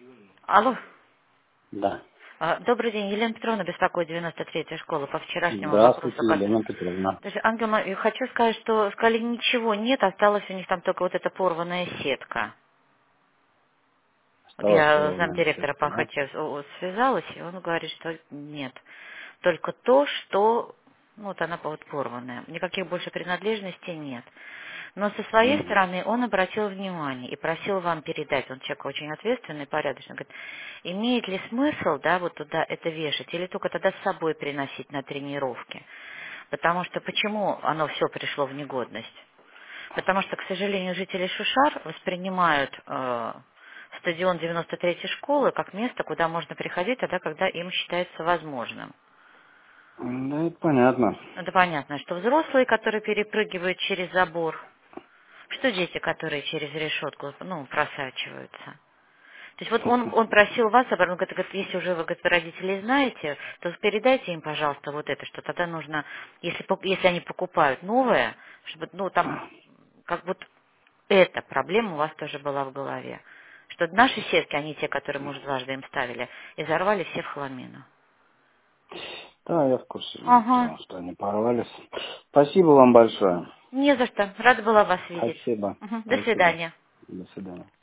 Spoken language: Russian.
Алло. Да. Добрый день, Елена Петровна беспокоит, 93-я школа, по вчерашнему вопросу. Здравствуйте, Елена Петровна. Ангел, я хочу сказать, что сказали, ничего нет, осталась у них там только вот эта порванная сетка. Вот Осталась я порванная замдиректора сетка, по да? охоте связалась, и он говорит, что нет. Только то, что ну, вот она вот порванная. Никаких больше принадлежностей нет. Но со своей Мгм. стороны он обратил внимание и просил вам передать, он человек очень ответственный, порядочный, говорит, имеет ли смысл, да, вот туда это вешать, или только тогда с собой приносить на тренировки? Потому что почему оно все пришло в негодность? Потому что, к сожалению, жители Шушар воспринимают стадион 93-й школы как место, куда можно приходить тогда, когда им считается возможным. Да, это понятно. Это понятно, что взрослые, которые перепрыгивают через забор, что дети, которые через решетку, ну, просачиваются. То есть вот он просил вас, он говорит, если уже вы, говорит, родителей знаете, то передайте им, пожалуйста, вот это, что тогда нужно, если они покупают новое, чтобы, ну, там, как вот эта проблема у вас тоже была в голове. Что наши сетки, они те, которые мы уже дважды им ставили, и взорвали все в хламину. Да, я в курсе, Елена Ага. Петровна, что они порвались. Спасибо вам большое. Не за что. Рада была вас видеть. Спасибо. Мгм. До Спасибо. свидания. До свидания.